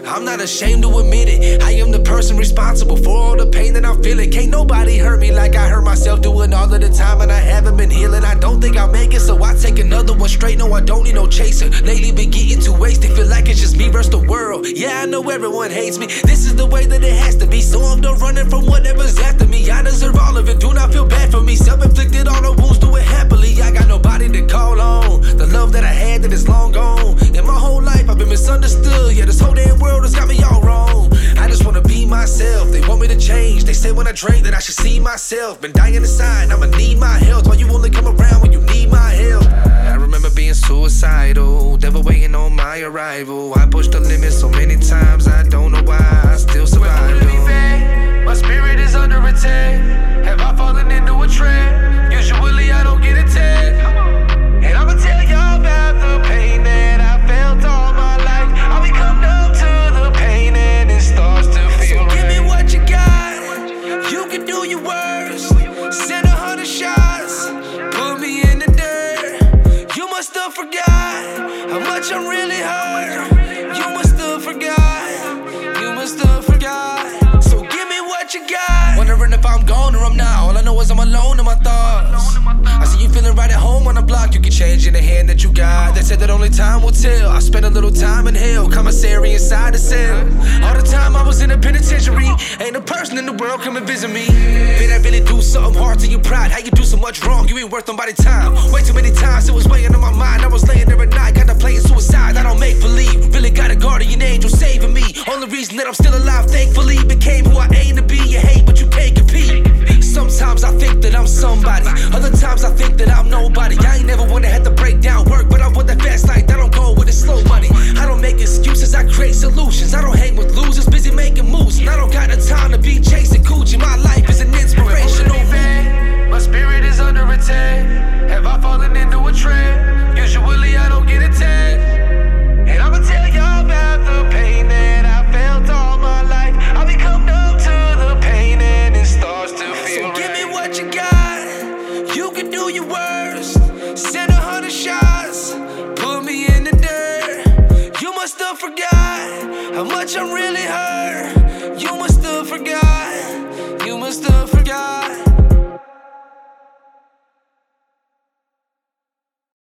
I'm not ashamed to admit it. I am the person responsible for all the pain that I'm feeling. Can't nobody hurt me like I hurt myself doing all of the time, and I haven't been healing. I don't think I'll make it, so I take another one straight. No, I don't need no chaser. Lately been getting too wasted, feel like it's just me versus the world. Yeah, I know everyone hates me. This is the way that it has to be, so I'm done running from whatever's after me. I deserve all of it, do not feel bad for me. Self-inflicted, all the wounds, do it happily. I got nobody to call on. The love that I had that is long gone. In my whole life I've been misunderstood. Yeah, this whole damn world has got me all wrong. I just wanna be myself, they want me to change. They say when I drink that I should see myself. Been dying inside, I'ma need my health. Why you only come around when you need my help? I remember being suicidal, never waiting on my arrival. I pushed the limit so many times, I don't know why I still survive. My spirit is under attack. Have I fallen into a trap? Usually I don't get attacked. And I'ma tell y'all about the pain that I felt all my life. I'll become numb to the pain and it starts to feel right. So give me what you got. You can do your worst. Send 100 shots. Put me in the dirt. You must have forgot how much I'm really hurt. You must have forgot. You must have forgot. So give me what you got. Wondering if I'm gone or I'm not. All I know is I'm alone in my thoughts. I see you feeling right at home on the block. You can change in the hand that you got. They said that only time will tell. I spent a little time in hell, commissary inside the cell. All the time I was in a penitentiary. Ain't a person in the world come and visit me. Did I really do something hard to your pride? How you do so much wrong? You ain't worth nobody's time. Way too many times it was weighing on my mind. I was laying there at night, got to playing suicide. I don't make believe. Really got a guardian angel saving me. Only reason that I'm still alive, thankfully, became who I aim to be. You hate, but you can't compete. Sometimes I think that I'm somebody. Other times I think that I'm nobody. I ain't never wanna have to break down work, but I want that fast life. I don't go with the slow money. I don't make excuses, I create solutions. I don't hang with losers, busy making moves. And I don't got the time to be chasing coochie. My life is an inspirational movie. My spirit is under attack. Have I fallen into a trap? Usually I don't get attacked. And I'ma tell y'all about the pain that I felt all my life. I become numb to the pain and it starts to feel right. So give me what you got. You can do your worst. Send 100 shots. Put me in the dirt. You must have forgot how much I'm really hurt.